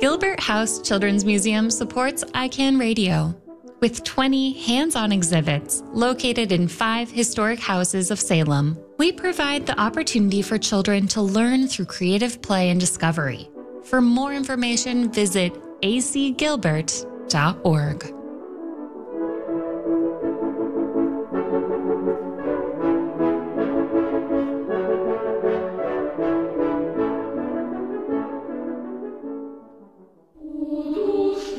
Gilbert House Children's Museum supports ICANN Radio. With 20 hands-on exhibits located in 5 historic houses of Salem, we provide the opportunity for children to learn through creative play and discovery. For more information, visit acgilbert.org.